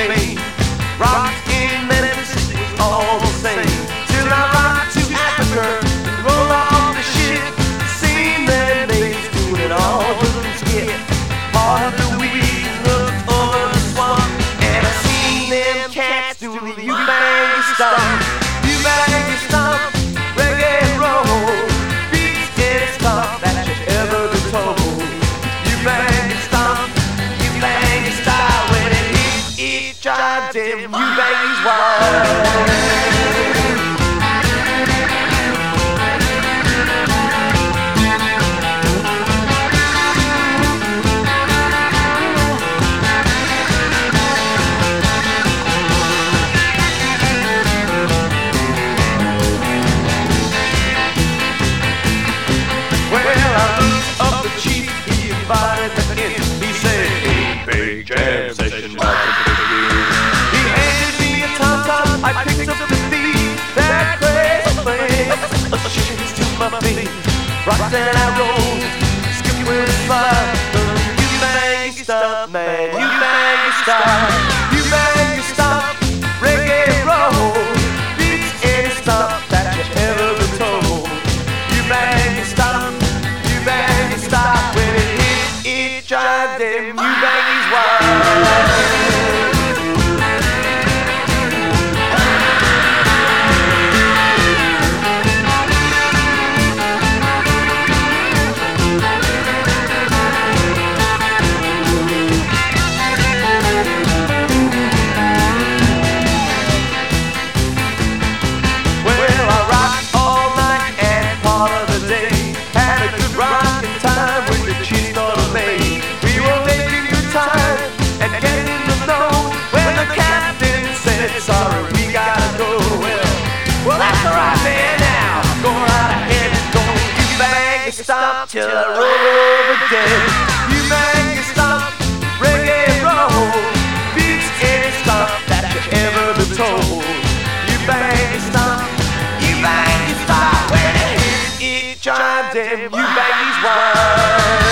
Spain. Rock in Memphis, it was all the same. Till I rocked to Africa, roll off the ship, sing their names, doing it all with them skip. Part of the week, looked over the swamp, and I seen them cats do the you-bang stomp. You-bang stomp, reggae roll, beats and stomp that you ever been told. You-bang stomp, you-bang style, when it hits, it drives them you-bangs wild. He said, "Hey, big jam session about to begin." He handed me a tom-tom, I picked up the beat. That crazy thing, a shakes to my feet. Rocked and I rolled, skipped with a slide. You bang your stuff, man, you bang your style. You bang your stuff, reggae roll, beats any stuff that you ever been told. You bang your stuff, you bang your style. When it drives them you-bangies wild. Well, I rocked all night and part of the day. Had a good rockin' time with the cheese started made. We were making good time and getting to know when the captain said, "Sorry, we gotta go." Well, that's alright, man. Now go right ahead, don't you bang your stomp till I roll over dead. You bang your stomp, reggae roll, beats any stomp that you ever been told. You bang your stomp, you bang your stomp, when it hits, it drives them you bangies wild.